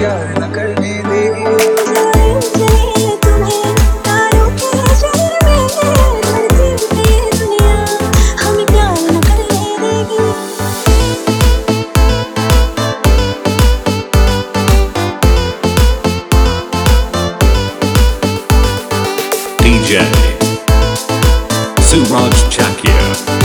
प्यार न करने देगी। DJ Suraj Chakia.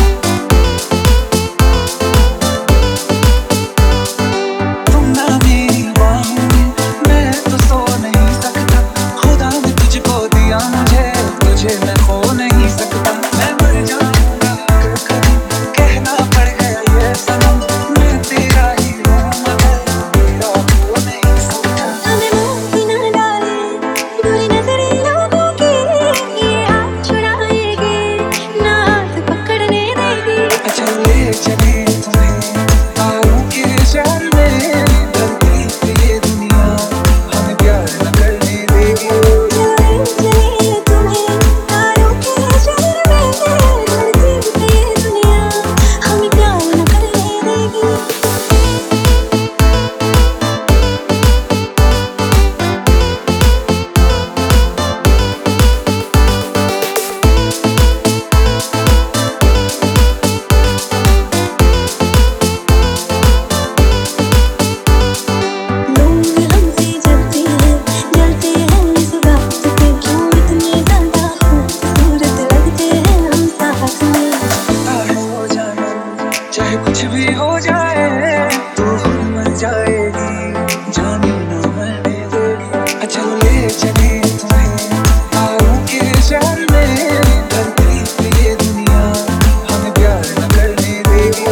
चाहे कुछ भी हो जाए तू खुद मर जाएगी, जाने ना मरने देगी। चलो ले चले तुम्हें तारों के शहर में, धरती पे ये दुनिया हमें प्यार न करने देगी।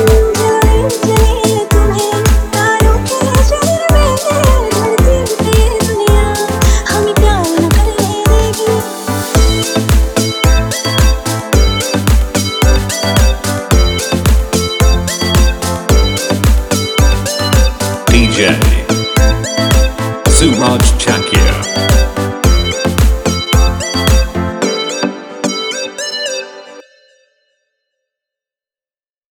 DJ Suraj Chakia.